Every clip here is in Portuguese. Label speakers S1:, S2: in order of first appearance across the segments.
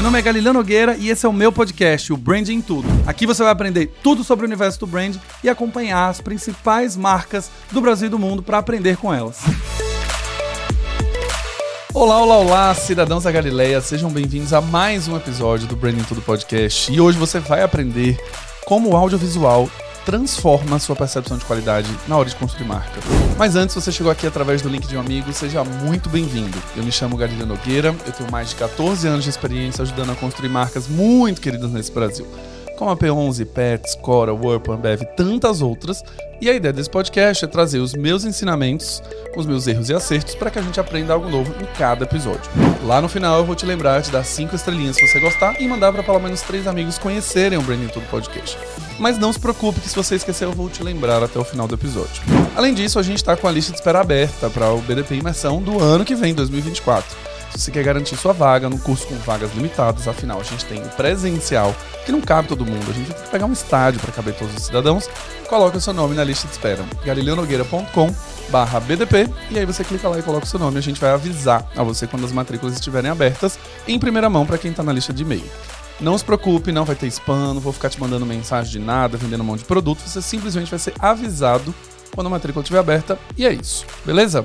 S1: Meu nome é Galileu Nogueira e esse é o meu podcast, o Branding em Tudo. Aqui você vai aprender tudo sobre o universo do brand e acompanhar as principais marcas do Brasil e do mundo para aprender com elas. Olá, cidadãos da Galileia, sejam bem-vindos a mais um episódio do Branding em Tudo podcast. E hoje você vai aprender como o audiovisual transforma a sua percepção de qualidade na hora de construir marca. Mas antes, se você chegou aqui através do link de um amigo, seja muito bem-vindo. Eu me chamo Galileu Nogueira, eu tenho mais de 14 anos de experiência ajudando a construir marcas muito queridas nesse Brasil, como a P11, Pets, Cora, Whirlpool, Ambev e tantas outras. E a ideia desse podcast é trazer os meus ensinamentos, os meus erros e acertos, para que a gente aprenda algo novo em cada episódio. Lá no final eu vou te lembrar de dar 5 estrelinhas se você gostar e mandar para pelo menos 3 amigos conhecerem o Branding em Tudo podcast. Mas não se preocupe que se você esquecer eu vou te lembrar até o final do episódio. Além disso, a gente está com a lista de espera aberta para o BDP Imersão do ano que vem, 2024. Se você quer garantir sua vaga no curso com vagas limitadas, afinal a gente tem o presencial, que não cabe todo mundo, a gente vai ter que pegar um estádio para caber todos os cidadãos, coloca o seu nome na lista de espera, galileunogueira.com/BDP, e aí você clica lá e coloca o seu nome, a gente vai avisar a você quando as matrículas estiverem abertas, em primeira mão para quem está na lista de e-mail. Não se preocupe, não vai ter spam, não vou ficar te mandando mensagem de nada, vendendo um monte de produto, você simplesmente vai ser avisado quando a matrícula estiver aberta, e é isso, beleza?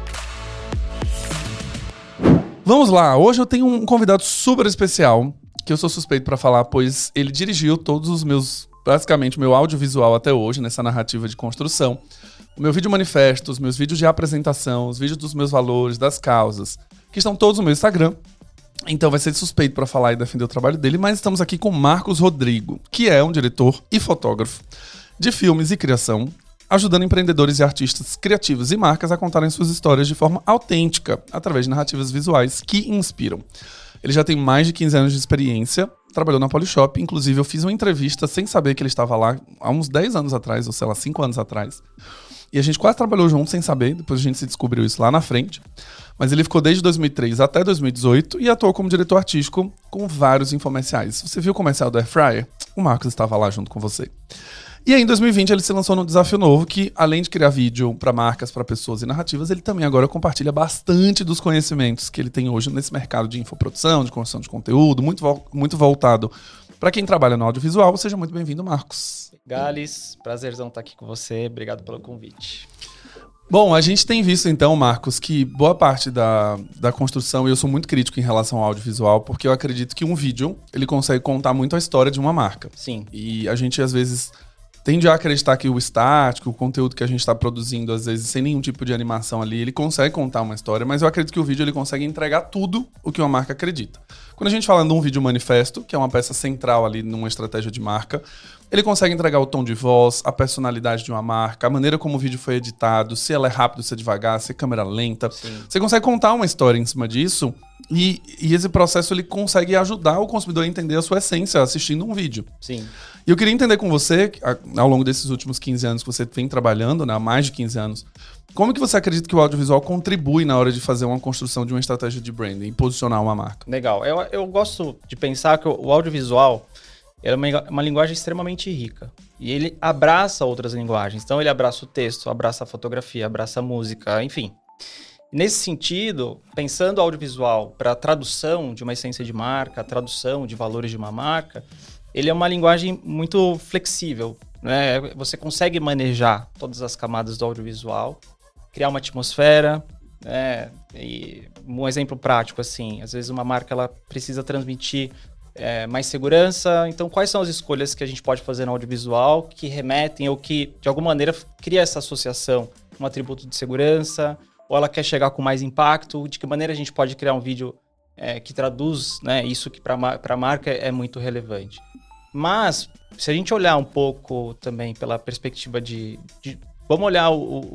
S1: Vamos lá, hoje eu tenho um convidado super especial, que eu sou suspeito para falar, pois ele dirigiu todos os meus, basicamente o meu audiovisual até hoje, nessa narrativa de construção, o meu vídeo manifesto, os meus vídeos de apresentação, os vídeos dos meus valores, das causas, que estão todos no meu Instagram, então vai ser suspeito para falar e defender o trabalho dele, mas estamos aqui com Marcos Rodrigo, que é um diretor e fotógrafo de filmes e criação, ajudando empreendedores e artistas criativos e marcas a contarem suas histórias de forma autêntica, através de narrativas visuais que inspiram. Ele já tem mais de 15 anos de experiência, trabalhou na Polishop, inclusive eu fiz uma entrevista sem saber que ele estava lá há uns 10 anos atrás, ou sei lá, 5 anos atrás. E a gente quase trabalhou junto sem saber, depois a gente se descobriu isso lá na frente. Mas ele ficou desde 2003 até 2018 e atuou como diretor artístico com vários infomerciais. Você viu o comercial do Air Fryer? O Marcos estava lá junto com você. E aí, em 2020, ele se lançou num desafio novo que, além de criar vídeo para marcas, para pessoas e narrativas, ele também agora compartilha bastante dos conhecimentos que ele tem hoje nesse mercado de infoprodução, de construção de conteúdo, muito voltado para quem trabalha no audiovisual. Seja muito bem-vindo, Marcos.
S2: Gales, prazerzão estar aqui com você. Obrigado pelo convite.
S1: Bom, a gente tem visto então, Marcos, que boa parte da construção, e eu sou muito crítico em relação ao audiovisual, porque eu acredito que um vídeo, ele consegue contar muito a história de uma marca.
S2: Sim.
S1: E a gente, às vezes, tende a acreditar que o estático, o conteúdo que a gente está produzindo, às vezes, sem nenhum tipo de animação ali, ele consegue contar uma história, mas eu acredito que o vídeo ele consegue entregar tudo o que uma marca acredita. Quando a gente fala de um vídeo manifesto, que é uma peça central ali numa estratégia de marca, ele consegue entregar o tom de voz, a personalidade de uma marca, a maneira como o vídeo foi editado, se ela é rápido, se é devagar, se é câmera lenta.
S2: Sim. Você
S1: consegue contar uma história em cima disso e esse processo ele consegue ajudar o consumidor a entender a sua essência assistindo um vídeo.
S2: Sim.
S1: E eu queria entender com você, ao longo desses últimos 15 anos que você vem trabalhando, né, há mais de 15 anos, como que você acredita que o audiovisual contribui na hora de fazer uma construção de uma estratégia de branding e posicionar uma marca?
S2: Legal. Eu gosto de pensar que o audiovisual é uma linguagem extremamente rica. E ele abraça outras linguagens. Então ele abraça o texto, abraça a fotografia, abraça a música, enfim. Nesse sentido, pensando o audiovisual para a tradução de uma essência de marca, a tradução de valores de uma marca, ele é uma linguagem muito flexível, né? Você consegue manejar todas as camadas do audiovisual, criar uma atmosfera, né? E um exemplo prático, assim, às vezes uma marca ela precisa transmitir mais segurança, então quais são as escolhas que a gente pode fazer no audiovisual que remetem ou que, de alguma maneira, cria essa associação, um atributo de segurança, ou ela quer chegar com mais impacto, de que maneira a gente pode criar um vídeo que traduz, né, isso que para a marca é muito relevante. Mas, se a gente olhar um pouco também pela perspectiva vamos olhar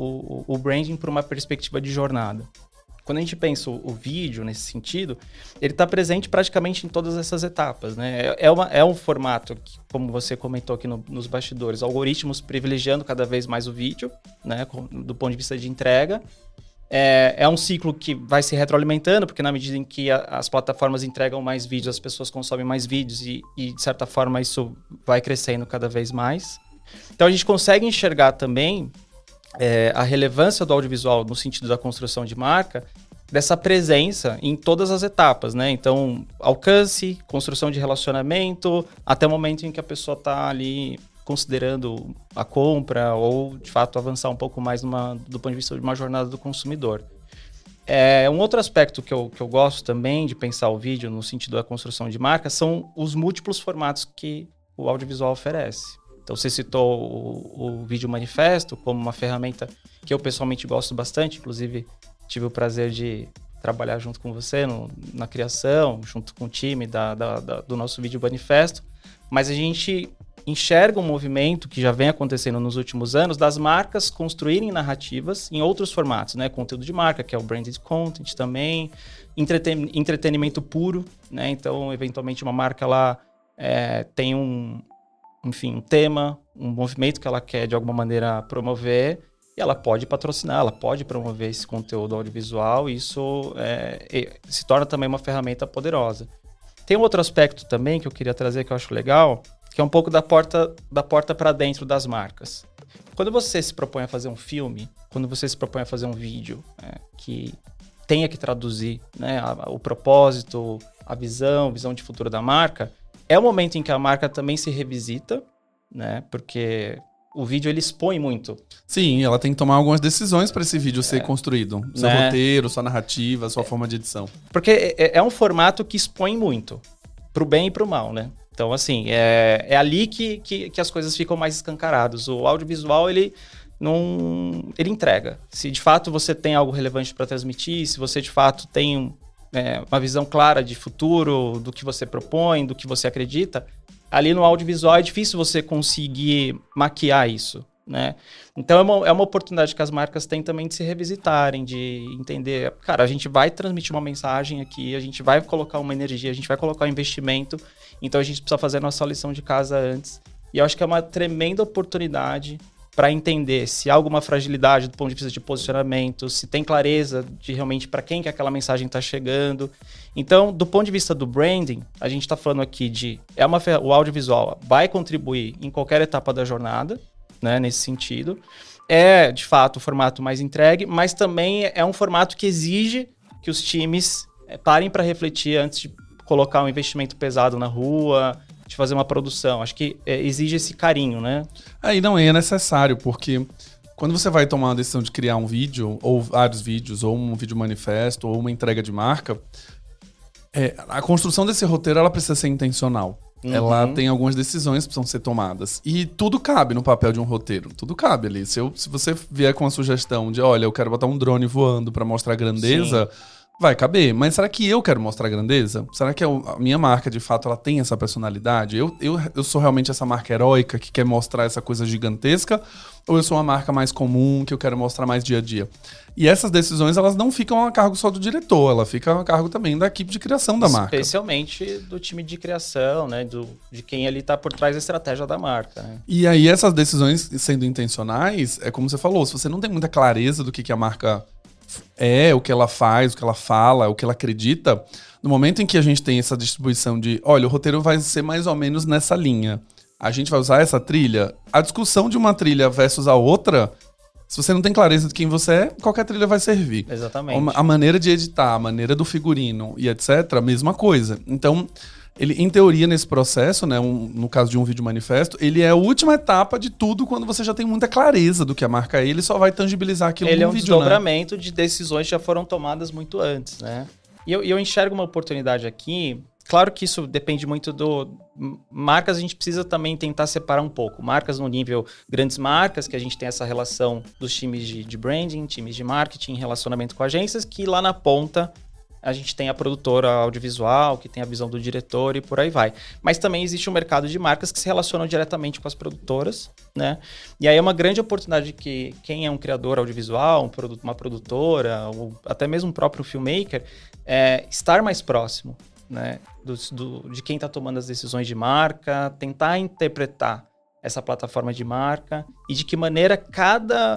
S2: o branding por uma perspectiva de jornada. Quando a gente pensa o vídeo nesse sentido, ele está presente praticamente em todas essas etapas, né? É um formato que, como você comentou aqui nos bastidores, algoritmos privilegiando cada vez mais o vídeo, né, do ponto de vista de entrega. É um ciclo que vai se retroalimentando, porque na medida em que as plataformas entregam mais vídeos, as pessoas consomem mais vídeos e de certa forma, isso vai crescendo cada vez mais. Então, a gente consegue enxergar também a relevância do audiovisual no sentido da construção de marca dessa presença em todas as etapas, né? Então, alcance, construção de relacionamento, até o momento em que a pessoa está ali considerando a compra ou, de fato, avançar um pouco mais do ponto de vista de uma jornada do consumidor. Um outro aspecto que eu gosto também de pensar o vídeo no sentido da construção de marca são os múltiplos formatos que o audiovisual oferece. Então, você citou o vídeo manifesto como uma ferramenta que eu pessoalmente gosto bastante, inclusive tive o prazer de trabalhar junto com você na criação, junto com o time do nosso vídeo manifesto, mas a gente enxerga um movimento que já vem acontecendo nos últimos anos das marcas construírem narrativas em outros formatos, né? Conteúdo de marca, que é o branded content também, entretenimento puro, né? Então, eventualmente, uma marca lá tem um tema, um movimento que ela quer de alguma maneira promover, e ela pode patrocinar, ela pode promover esse conteúdo audiovisual, e isso se torna também uma ferramenta poderosa. Tem um outro aspecto também que eu queria trazer que eu acho legal, que é um pouco da porta para dentro das marcas. Quando você se propõe a fazer um filme, quando você se propõe a fazer um vídeo que tenha que traduzir, né, o propósito, a visão de futuro da marca, é o momento em que a marca também se revisita, né, porque o vídeo ele expõe muito.
S1: Sim, ela tem que tomar algumas decisões para esse vídeo ser construído. Seu roteiro, sua narrativa, sua forma de edição. Porque
S2: é um formato que expõe muito, pro bem e pro mal, né? Então, assim, é ali que as coisas ficam mais escancaradas. O audiovisual, ele entrega. Se de fato você tem algo relevante para transmitir, se você de fato tem uma visão clara de futuro, do que você propõe, do que você acredita, ali no audiovisual é difícil você conseguir maquiar isso, né? Então é uma oportunidade que as marcas têm também de se revisitarem, de entender, cara, a gente vai transmitir uma mensagem aqui, a gente vai colocar uma energia, a gente vai colocar um investimento, então a gente precisa fazer a nossa lição de casa antes. E eu acho que é uma tremenda oportunidade para entender se há alguma fragilidade do ponto de vista de posicionamento, se tem clareza de realmente para quem que aquela mensagem está chegando. Então, do ponto de vista do branding, a gente está falando aqui de... o audiovisual vai contribuir em qualquer etapa da jornada, né, nesse sentido. É, de fato, o formato mais entregue, mas também é um formato que exige que os times parem para refletir antes de colocar um investimento pesado na rua, de fazer uma produção. Acho que exige esse carinho, né?
S1: Aí não é necessário, porque quando você vai tomar a decisão de criar um vídeo, ou vários vídeos, ou um vídeo manifesto, ou uma entrega de marca, a construção desse roteiro ela precisa ser intencional. Uhum. Ela tem algumas decisões que precisam ser tomadas. E tudo cabe no papel de um roteiro. Tudo cabe ali. Se você vier com a sugestão de, olha, eu quero botar um drone voando para mostrar grandeza... Sim. Vai caber, mas será que eu quero mostrar grandeza? Será que a minha marca, de fato, ela tem essa personalidade? Eu sou realmente essa marca heróica que quer mostrar essa coisa gigantesca? Ou eu sou uma marca mais comum que eu quero mostrar mais dia a dia? E essas decisões, elas não ficam a cargo só do diretor, ela fica a cargo também da equipe de criação da marca.
S2: Especialmente do time de criação, né? De quem ali tá por trás da estratégia da marca. Né?
S1: E aí, essas decisões sendo intencionais, é como você falou, se você não tem muita clareza do que a marca... o que ela faz, o que ela fala, o que ela acredita, no momento em que a gente tem essa distribuição de, olha, o roteiro vai ser mais ou menos nessa linha, a gente vai usar essa trilha, a discussão de uma trilha versus a outra, se você não tem clareza de quem você é, qualquer trilha vai servir.
S2: Exatamente.
S1: A maneira de editar, a maneira do figurino e etc, a mesma coisa. Então, ele, em teoria, nesse processo, né, no caso de um vídeo manifesto, ele é a última etapa de tudo quando você já tem muita clareza do que a marca é, ele só vai tangibilizar aquilo no vídeo. Ele é um
S2: desdobramento, né, de decisões que já foram tomadas muito antes, né? E eu enxergo uma oportunidade aqui. Claro que isso depende muito marcas, a gente precisa também tentar separar um pouco. Marcas no nível grandes marcas, que a gente tem essa relação dos times de branding, times de marketing, relacionamento com agências, que lá na ponta a gente tem a produtora audiovisual, que tem a visão do diretor e por aí vai. Mas também existe um mercado de marcas que se relacionam diretamente com as produtoras, né? E aí é uma grande oportunidade que quem é um criador audiovisual, uma produtora, ou até mesmo o próprio filmmaker, estar mais próximo, né, de quem está tomando as decisões de marca, tentar interpretar essa plataforma de marca e de que maneira cada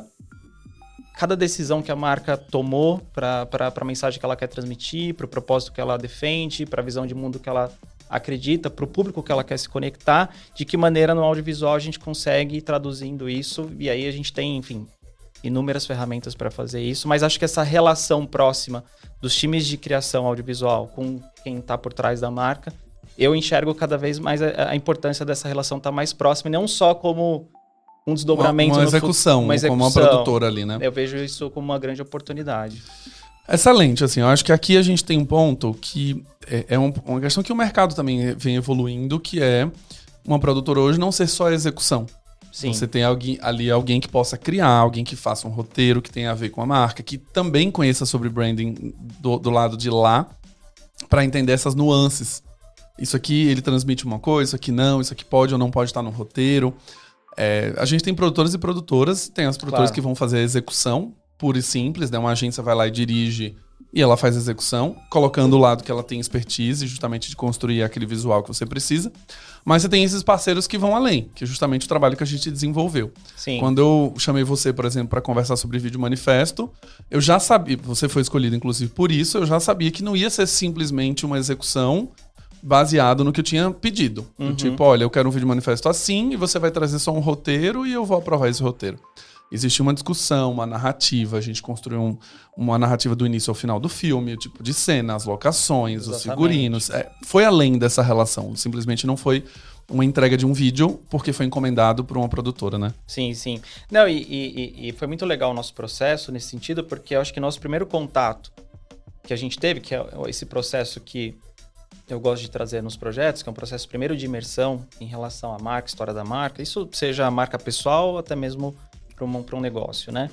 S2: decisão que a marca tomou para a mensagem que ela quer transmitir, para o propósito que ela defende, para a visão de mundo que ela acredita, para o público que ela quer se conectar, de que maneira no audiovisual a gente consegue ir traduzindo isso, e aí a gente tem, enfim, inúmeras ferramentas para fazer isso, mas acho que essa relação próxima dos times de criação audiovisual com quem está por trás da marca, eu enxergo cada vez mais a importância dessa relação estar mais próxima, e não só como um desdobramento.
S1: Uma execução, como uma produtora ali, né?
S2: Eu vejo isso como uma grande oportunidade.
S1: Excelente, assim, eu acho que aqui a gente tem um ponto que uma questão que o mercado também vem evoluindo, que é uma produtora hoje não ser só a execução.
S2: Sim.
S1: Você tem alguém que possa criar, alguém que faça um roteiro que tenha a ver com a marca, que também conheça sobre branding do lado de lá, para entender essas nuances. Isso aqui ele transmite uma coisa, isso aqui não, isso aqui pode ou não pode estar no roteiro. A gente tem produtores e produtoras, tem as produtoras que vão fazer a execução, pura e simples, né? Uma agência vai lá e dirige e ela faz a execução, colocando o lado que ela tem expertise, justamente de construir aquele visual que você precisa. Mas você tem esses parceiros que vão além, que é justamente o trabalho que a gente desenvolveu.
S2: Sim.
S1: Quando eu chamei você, por exemplo, para conversar sobre vídeo manifesto, eu já sabia, você foi escolhido inclusive por isso, eu já sabia que não ia ser simplesmente uma execução baseado no que eu tinha pedido. Tipo, olha, eu quero um vídeo manifesto assim, e você vai trazer só um roteiro e eu vou aprovar esse roteiro. Existia uma discussão, uma narrativa, a gente construiu uma narrativa do início ao final do filme, o tipo de cena, as locações, os figurinos. Foi além dessa relação, simplesmente não foi uma entrega de um vídeo porque foi encomendado por uma produtora, né?
S2: Sim, sim. Não, e foi muito legal o nosso processo nesse sentido, porque eu acho que nosso primeiro contato que a gente teve, que é esse processo que eu gosto de trazer nos projetos, que é um processo primeiro de imersão em relação à marca, história da marca, isso seja a marca pessoal ou até mesmo para um negócio, né?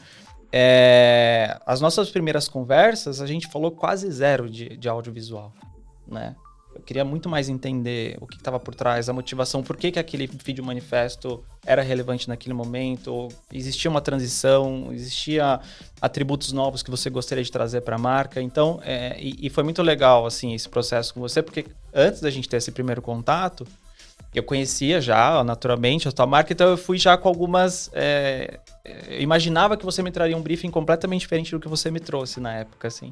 S2: As nossas primeiras conversas, a gente falou quase zero de audiovisual, né? Eu queria muito mais entender o que estava por trás, a motivação, por que aquele vídeo manifesto era relevante naquele momento, existia uma transição, existia atributos novos que você gostaria de trazer para a marca. Então, e foi muito legal, assim, esse processo com você, porque antes da gente ter esse primeiro contato, eu conhecia já, naturalmente, a tua marca, então eu fui já com algumas... eu imaginava que você me traria um briefing completamente diferente do que você me trouxe na época, assim.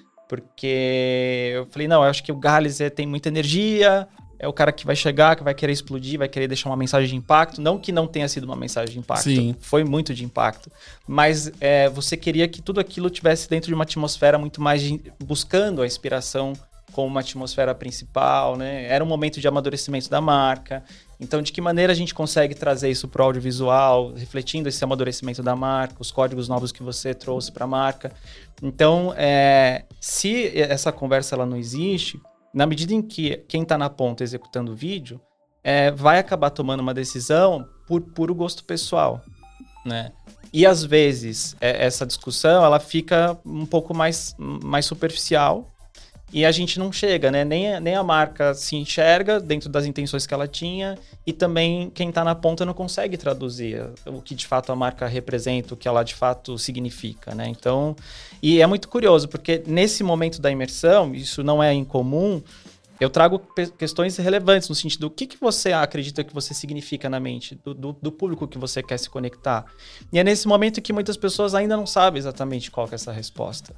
S2: Porque eu falei, não, eu acho que o Gales tem muita energia, é o cara que vai chegar, que vai querer explodir, vai querer deixar uma mensagem de impacto. Não que não tenha sido uma mensagem de impacto,
S1: Sim.
S2: Foi muito de impacto. Mas você queria que tudo aquilo tivesse dentro de uma atmosfera muito mais buscando a inspiração como uma atmosfera principal, né? Era um momento de amadurecimento da marca. Então, de que maneira a gente consegue trazer isso para o audiovisual, refletindo esse amadurecimento da marca, os códigos novos que você trouxe para a marca. Então, se essa conversa ela não existe, na medida em que quem está na ponta executando o vídeo vai acabar tomando uma decisão por puro gosto pessoal, né? E, às vezes, essa discussão ela fica um pouco mais superficial, e a gente não chega, né? Nem a marca se enxerga dentro das intenções que ela tinha, e também quem está na ponta não consegue traduzir o que de fato a marca representa, o que ela de fato significa, né? Então, e é muito curioso, porque nesse momento da imersão, isso não é incomum, eu trago questões relevantes no sentido do que você acredita que você significa na mente, do público que você quer se conectar. E é nesse momento que muitas pessoas ainda não sabem exatamente qual que é essa resposta.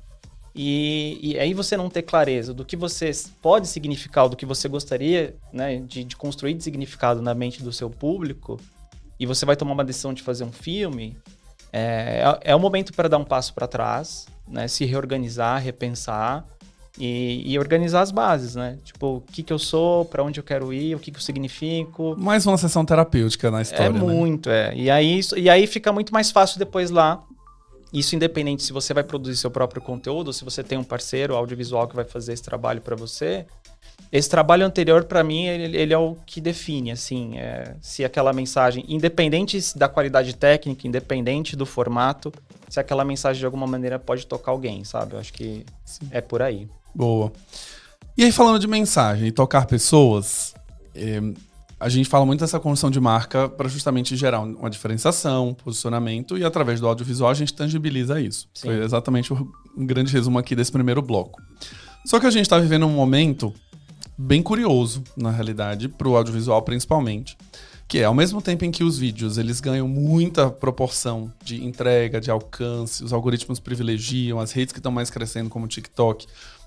S2: E aí você não ter clareza do que você pode significar, do que você gostaria, né, de construir de significado na mente do seu público, e você vai tomar uma decisão de fazer um filme, é um momento para dar um passo para trás, né, se reorganizar, repensar e organizar as bases, né? Tipo, o que eu sou, para onde eu quero ir, o que eu significo.
S1: Mais uma sessão terapêutica na história, né?
S2: Muito. E aí fica muito mais fácil depois lá. Isso independente se você vai produzir seu próprio conteúdo, ou se você tem um parceiro audiovisual que vai fazer esse trabalho para você. Esse trabalho anterior, para mim, ele é o que define, assim, se aquela mensagem, independente da qualidade técnica, independente do formato, se aquela mensagem de alguma maneira pode tocar alguém, sabe? Eu acho que Sim. É por aí.
S1: Boa. E aí, falando de mensagem e tocar pessoas, a gente fala muito dessa construção de marca para justamente gerar uma diferenciação, posicionamento, e através do audiovisual a gente tangibiliza isso. Sim. Foi exatamente um grande resumo aqui desse primeiro bloco. Só que a gente está vivendo um momento bem curioso, na realidade, para o audiovisual principalmente, que ao mesmo tempo em que os vídeos eles ganham muita proporção de entrega, de alcance, os algoritmos privilegiam, as redes que estão mais crescendo como o TikTok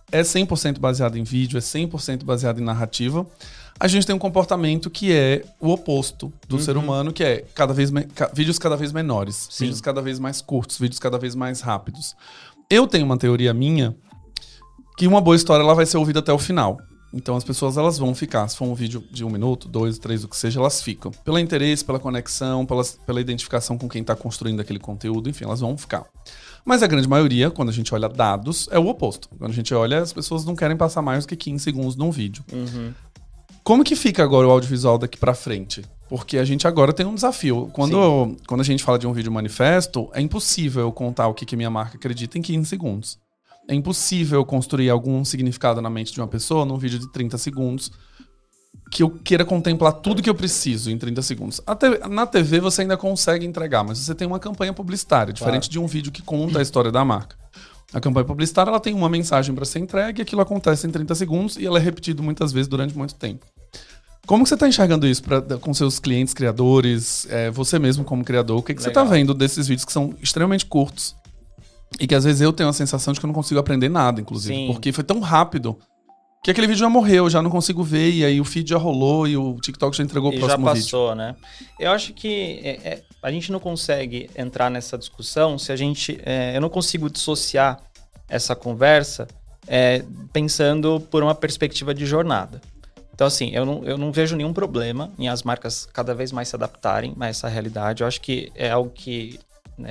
S1: é 100% baseado em vídeo, é 100% baseado em narrativa, a gente tem um comportamento que é o oposto do ser humano, que é vídeos cada vez menores,
S2: Sim.
S1: vídeos cada vez mais curtos, vídeos cada vez mais rápidos. Eu tenho uma teoria minha que uma boa história ela vai ser ouvida até o final. Então as pessoas elas vão ficar, se for um vídeo de 1 minuto, 2, 3, o que seja, elas ficam. Pelo interesse, pela conexão, pela identificação com quem está construindo aquele conteúdo, enfim, elas vão ficar. Mas a grande maioria, quando a gente olha dados, é o oposto. Quando a gente olha, as pessoas não querem passar mais do que 15 segundos num vídeo. Como que fica agora o audiovisual daqui pra frente? Porque a gente agora tem um desafio. Quando a gente fala de um vídeo manifesto, é impossível eu contar o que minha marca acredita em 15 segundos. É impossível eu construir algum significado na mente de uma pessoa num vídeo de 30 segundos que eu queira contemplar tudo que eu preciso em 30 segundos. Na TV você ainda consegue entregar, mas você tem uma campanha publicitária, diferente de um vídeo que conta a história da marca. A campanha publicitária ela tem uma mensagem para ser entregue, aquilo acontece em 30 segundos e ela é repetido muitas vezes durante muito tempo. Como que você está enxergando isso com seus clientes, criadores, você mesmo como criador? O que você está vendo desses vídeos que são extremamente curtos e que às vezes eu tenho a sensação de que eu não consigo aprender nada, inclusive,
S2: Sim.
S1: porque foi tão rápido que aquele vídeo já morreu, já não consigo ver, e aí o feed já rolou e o TikTok já entregou o próximo vídeo.
S2: E já passou, né? Eu acho que a gente não consegue entrar nessa discussão se a gente... eu não consigo dissociar essa conversa pensando por uma perspectiva de jornada. Então, assim, eu não vejo nenhum problema em as marcas cada vez mais se adaptarem a essa realidade. Eu acho que é algo que...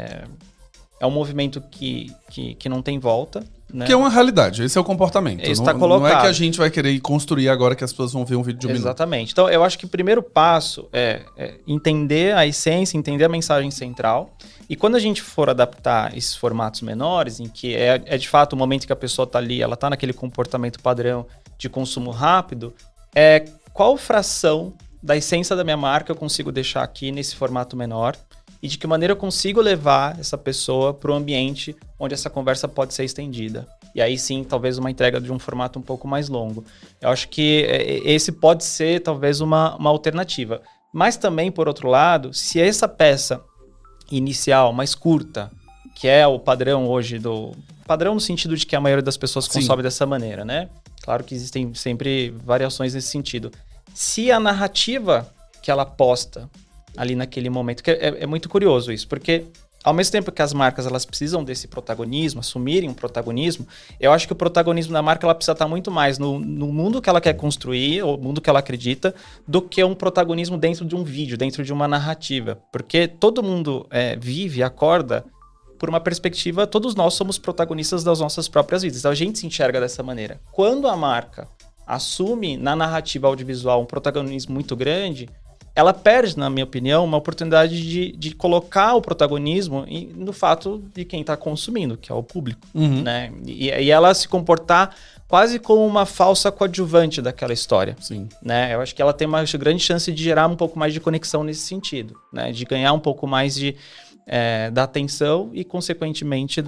S2: é um movimento que não tem volta. Né?
S1: Que é uma realidade, esse é o comportamento.
S2: Isso está colocado.
S1: Não é que a gente vai querer construir agora que as pessoas vão ver um vídeo de 1 minuto.
S2: Exatamente. Então, eu acho que o primeiro passo é entender a essência, entender a mensagem central. E quando a gente for adaptar esses formatos menores, em que é de fato o momento que a pessoa está ali, ela está naquele comportamento padrão de consumo rápido, qual fração da essência da minha marca eu consigo deixar aqui nesse formato menor? E de que maneira eu consigo levar essa pessoa para o ambiente onde essa conversa pode ser estendida. E aí sim, talvez uma entrega de um formato um pouco mais longo. Eu acho que esse pode ser talvez uma alternativa. Mas também, por outro lado, se essa peça inicial, mais curta, que é o padrão hoje padrão no sentido de que a maioria das pessoas consome dessa maneira, né? Claro que existem sempre variações nesse sentido. Se a narrativa que ela posta ali naquele momento, que é muito curioso isso, porque ao mesmo tempo que as marcas elas precisam desse protagonismo, assumirem um protagonismo, eu acho que o protagonismo da marca ela precisa estar muito mais no mundo que ela quer construir, ou mundo que ela acredita, do que um protagonismo dentro de um vídeo, dentro de uma narrativa. Porque todo mundo vive, acorda por uma perspectiva, todos nós somos protagonistas das nossas próprias vidas. Então a gente se enxerga dessa maneira. Quando a marca assume na narrativa audiovisual um protagonismo muito grande, ela perde, na minha opinião, uma oportunidade de colocar o protagonismo no fato de quem está consumindo, que é o público. Né? E ela se comportar quase como uma falsa coadjuvante daquela história.
S1: Sim. Né?
S2: Eu acho que ela tem uma grande chance de gerar um pouco mais de conexão nesse sentido, né? De ganhar um pouco mais da atenção e, consequentemente,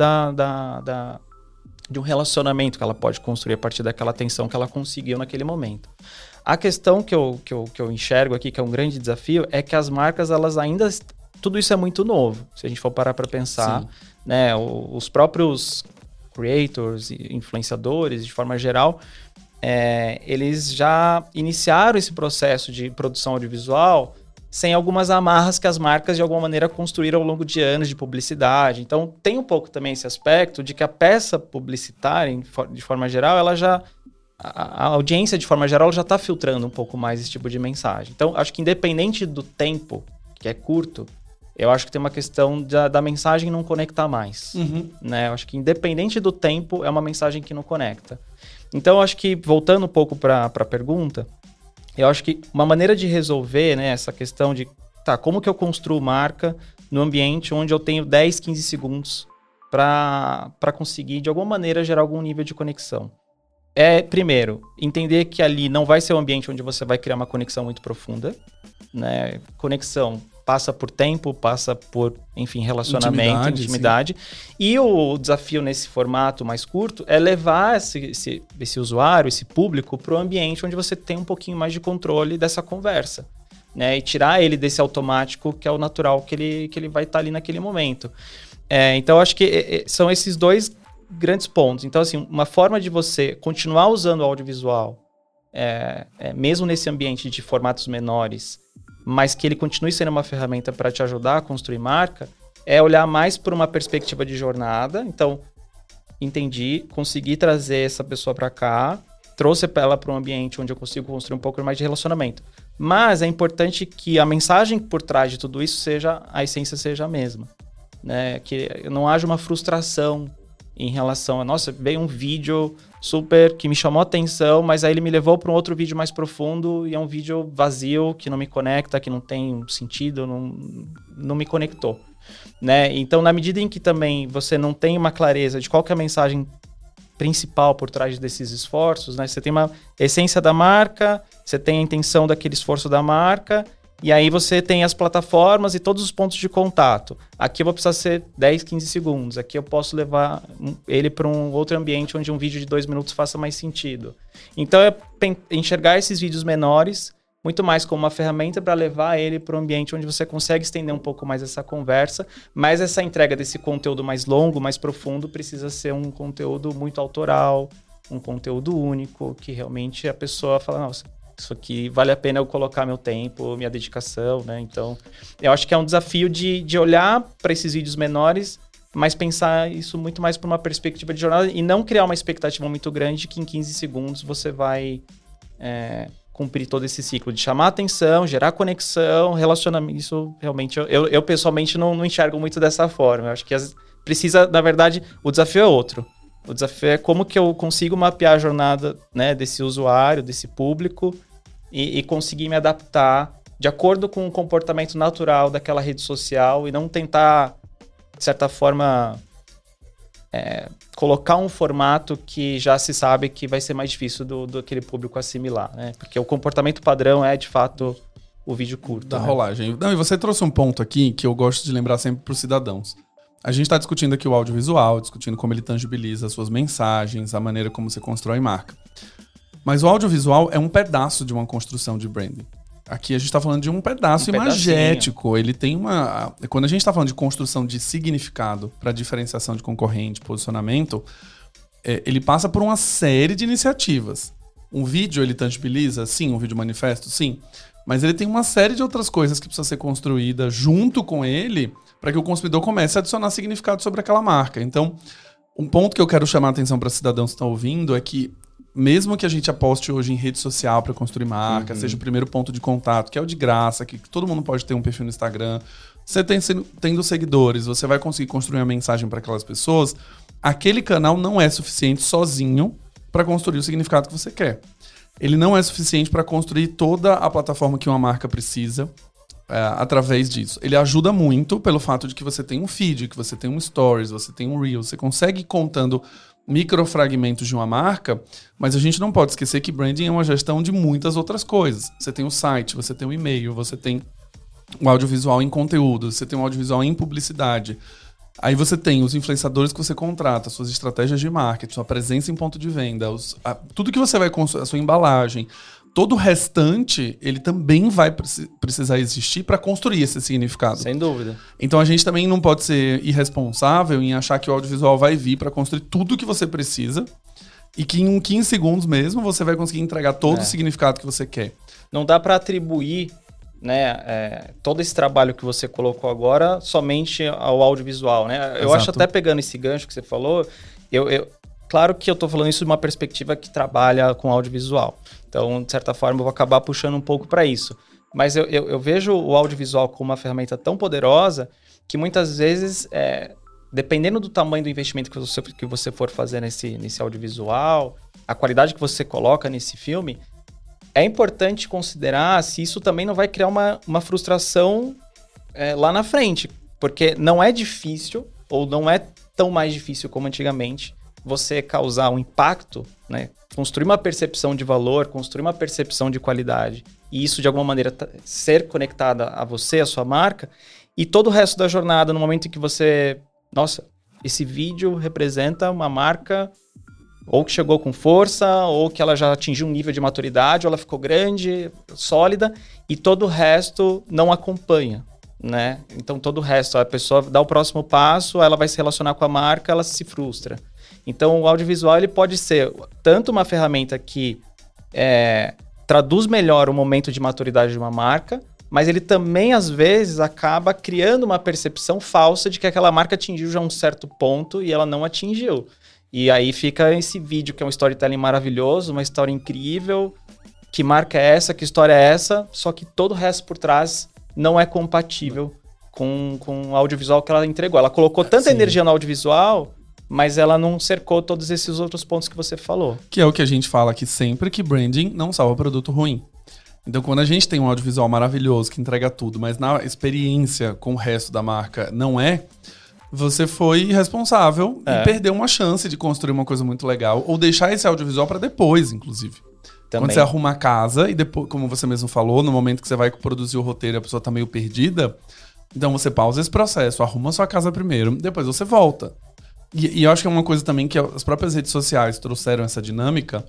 S2: de um relacionamento que ela pode construir a partir daquela atenção que ela conseguiu naquele momento. A questão que eu enxergo aqui, que é um grande desafio, é que as marcas, elas ainda... Tudo isso é muito novo, se a gente for parar para pensar. Né? Os próprios creators e influenciadores, de forma geral, eles já iniciaram esse processo de produção audiovisual sem algumas amarras que as marcas, de alguma maneira, construíram ao longo de anos de publicidade. Então, tem um pouco também esse aspecto de que a peça publicitária, de forma geral, ela já... A audiência, de forma geral, já está filtrando um pouco mais esse tipo de mensagem. Então, acho que independente do tempo, que é curto, eu acho que tem uma questão da mensagem não conectar mais. Né? Eu acho que independente do tempo, é uma mensagem que não conecta. Então, eu acho que, voltando um pouco para a pergunta, eu acho que uma maneira de resolver, né, essa questão de como que eu construo marca no ambiente onde eu tenho 10, 15 segundos para conseguir, de alguma maneira, gerar algum nível de conexão. Primeiro, entender que ali não vai ser um ambiente onde você vai criar uma conexão muito profunda, né? Conexão passa por tempo, passa por, enfim, relacionamento, intimidade. E o desafio nesse formato mais curto é levar esse usuário, esse público, para o ambiente onde você tem um pouquinho mais de controle dessa conversa, né? E tirar ele desse automático que é o natural que ele vai estar ali naquele momento. Então, acho que são esses dois grandes pontos. Então, assim, uma forma de você continuar usando o audiovisual, mesmo nesse ambiente de formatos menores, mas que ele continue sendo uma ferramenta para te ajudar a construir marca, é olhar mais por uma perspectiva de jornada. Então, entendi, consegui trazer essa pessoa para cá, trouxe ela para um ambiente onde eu consigo construir um pouco mais de relacionamento. Mas é importante que a mensagem por trás de tudo isso a essência seja a mesma, né? Que não haja uma frustração em relação a, nossa, veio um vídeo super que me chamou a atenção, mas aí ele me levou para um outro vídeo mais profundo e é um vídeo vazio, que não me conecta, que não tem sentido, não me conectou, né? Então, na medida em que também você não tem uma clareza de qual que é a mensagem principal por trás desses esforços, né? Você tem uma essência da marca, você tem a intenção daquele esforço da marca, e aí você tem as plataformas e todos os pontos de contato. Aqui eu vou precisar ser 10, 15 segundos. Aqui eu posso levar ele para um outro ambiente onde um vídeo de 2 minutos faça mais sentido. Então, é enxergar esses vídeos menores muito mais como uma ferramenta para levar ele para um ambiente onde você consegue estender um pouco mais essa conversa, mas essa entrega desse conteúdo mais longo, mais profundo, precisa ser um conteúdo muito autoral, um conteúdo único, que realmente a pessoa fala, nossa, isso aqui vale a pena eu colocar meu tempo, minha dedicação, né? Então, eu acho que é um desafio de olhar para esses vídeos menores, mas pensar isso muito mais por uma perspectiva de jornada e não criar uma expectativa muito grande que em 15 segundos você vai cumprir todo esse ciclo de chamar atenção, gerar conexão, relacionamento. Isso realmente, eu pessoalmente não enxergo muito dessa forma. Eu acho que precisa, na verdade, o desafio é outro. O desafio é como que eu consigo mapear a jornada, né, desse usuário, desse público e conseguir me adaptar de acordo com o comportamento natural daquela rede social e não tentar, de certa forma, colocar um formato que já se sabe que vai ser mais difícil do aquele público assimilar, né? Porque o comportamento padrão é, de fato, o vídeo curto.
S1: Da
S2: né?
S1: rolagem. Não, e você trouxe um ponto aqui que eu gosto de lembrar sempre para os cidadãos. A gente está discutindo aqui o audiovisual, discutindo como ele tangibiliza as suas mensagens, a maneira como você constrói marca. Mas o audiovisual é um pedaço de uma construção de branding. Aqui a gente está falando de um pedaço imagético. Ele tem uma... Quando a gente está falando de construção de significado para diferenciação de concorrente, posicionamento, ele passa por uma série de iniciativas. Um vídeo ele tangibiliza? Sim. Um vídeo manifesto? Sim. Mas ele tem uma série de outras coisas que precisa ser construída junto com ele para que o consumidor comece a adicionar significado sobre aquela marca. Então, um ponto que eu quero chamar a atenção para cidadãos que estão ouvindo é que mesmo que a gente aposte hoje em rede social para construir marca, seja o primeiro ponto de contato, que é o de graça, que todo mundo pode ter um perfil no Instagram, você tendo seguidores, você vai conseguir construir uma mensagem para aquelas pessoas, aquele canal não é suficiente sozinho para construir o significado que você quer. Ele não é suficiente para construir toda a plataforma que uma marca precisa através disso. Ele ajuda muito pelo fato de que você tem um feed, que você tem um stories, você tem um reel, você consegue ir contando microfragmentos de uma marca, mas a gente não pode esquecer que branding é uma gestão de muitas outras coisas. Você tem o site, você tem o e-mail, você tem o audiovisual em conteúdo, você tem o audiovisual em publicidade. Aí você tem os influenciadores que você contrata, suas estratégias de marketing, sua presença em ponto de venda, tudo que você vai construir, a sua embalagem, todo o restante, ele também vai precisar existir para construir esse significado.
S2: Sem dúvida.
S1: Então a gente também não pode ser irresponsável em achar que o audiovisual vai vir para construir tudo o que você precisa e que em 15 segundos mesmo você vai conseguir entregar todo o significado que você quer.
S2: Não dá para atribuir, né, todo esse trabalho que você colocou agora somente ao audiovisual, né? Eu
S1: Exato.
S2: acho, até pegando esse gancho que você falou, claro que eu estou falando isso de uma perspectiva que trabalha com audiovisual. Então, de certa forma, eu vou acabar puxando um pouco para isso. Mas eu vejo o audiovisual como uma ferramenta tão poderosa que muitas vezes, dependendo do tamanho do investimento que você for fazer nesse audiovisual, a qualidade que você coloca nesse filme, é importante considerar se isso também não vai criar uma frustração lá na frente. Porque não é difícil, ou não é tão mais difícil como antigamente, você causar um impacto, né? Construir uma percepção de valor, construir uma percepção de qualidade, e isso de alguma maneira ser conectada a você, a sua marca, e todo o resto da jornada, no momento em que você... Nossa, esse vídeo representa uma marca ou que chegou com força, ou que ela já atingiu um nível de maturidade, ou ela ficou grande, sólida, e todo o resto não acompanha, né? Então todo o resto, a pessoa dá o próximo passo, ela vai se relacionar com a marca, ela se frustra. Então, o audiovisual ele pode ser tanto uma ferramenta que traduz melhor o momento de maturidade de uma marca, mas ele também, às vezes, acaba criando uma percepção falsa de que aquela marca atingiu já um certo ponto e ela não atingiu. E aí fica esse vídeo que é um storytelling maravilhoso, uma história incrível. Que marca é essa? Que história é essa? Só que todo o resto por trás não é compatível com o audiovisual que ela entregou. Ela colocou tanta energia no audiovisual, mas ela não cercou todos esses outros pontos que você falou.
S1: Que é o que a gente fala aqui sempre, que branding não salva produto ruim. Então, quando a gente tem um audiovisual maravilhoso que entrega tudo, mas na experiência com o resto da marca não é, você foi irresponsável e perdeu uma chance de construir uma coisa muito legal, ou deixar esse audiovisual para depois, inclusive. Também. Quando você arruma a casa e depois, como você mesmo falou, no momento que você vai produzir o roteiro e a pessoa tá meio perdida, então você pausa esse processo, arruma a sua casa primeiro, depois você volta. E eu acho que é uma coisa também que as próprias redes sociais trouxeram essa dinâmica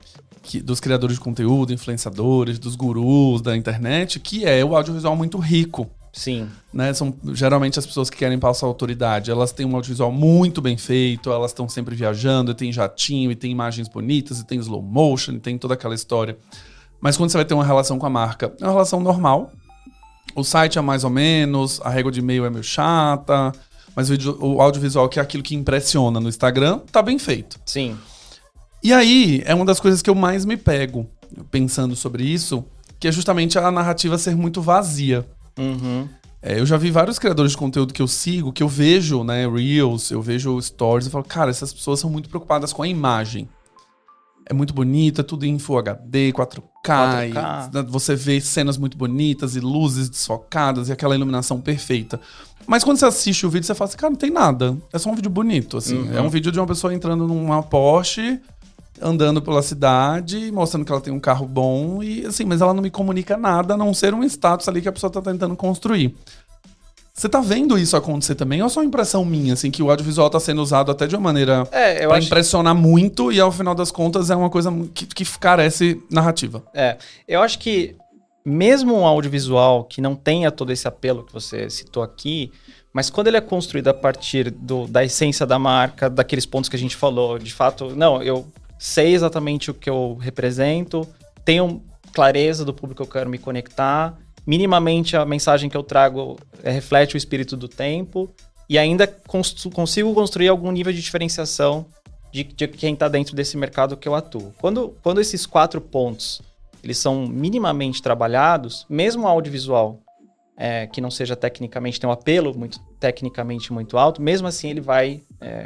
S1: dos criadores de conteúdo, influenciadores, dos gurus da internet, que é o audiovisual muito rico.
S2: Sim.
S1: Né? São geralmente as pessoas que querem passar autoridade. Elas têm um audiovisual muito bem feito, elas estão sempre viajando, e tem jatinho, e tem imagens bonitas, e tem slow motion, e tem toda aquela história. Mas quando você vai ter uma relação com a marca, é uma relação normal. O site é mais ou menos, a régua de e-mail é meio chata, mas o audiovisual, que é aquilo que impressiona no Instagram, tá bem feito.
S2: Sim.
S1: E aí, é uma das coisas que eu mais me pego pensando sobre isso, que é justamente a narrativa ser muito vazia.
S2: Uhum.
S1: Eu já vi vários criadores de conteúdo que eu sigo, que eu vejo, né, Reels, eu vejo Stories, e falo, cara, essas pessoas são muito preocupadas com a imagem. É muito bonito, é tudo em Full HD, 4K. Você vê cenas muito bonitas e luzes desfocadas e aquela iluminação perfeita. Mas quando você assiste o vídeo, você fala assim, cara, não tem nada. É só um vídeo bonito, assim.
S2: Uhum.
S1: É um vídeo de uma pessoa entrando numa Porsche, andando pela cidade, mostrando que ela tem um carro bom e assim, mas ela não me comunica nada, a não ser um status ali que a pessoa tá tentando construir. Você tá vendo isso acontecer também? Ou é só impressão minha, assim, que o audiovisual tá sendo usado até de uma maneira pra impressionar muito e ao final das contas é uma coisa que carece narrativa?
S2: Eu acho que mesmo um audiovisual que não tenha todo esse apelo que você citou aqui, mas quando ele é construído a partir da essência da marca, daqueles pontos que a gente falou, de fato, não, eu sei exatamente o que eu represento, tenho clareza do público que eu quero me conectar, minimamente a mensagem que eu trago reflete o espírito do tempo e ainda consigo construir algum nível de diferenciação de quem está dentro desse mercado que eu atuo. Quando esses 4 pontos eles são minimamente trabalhados, mesmo o audiovisual que não seja tecnicamente, tem um apelo tecnicamente muito alto, mesmo assim ele vai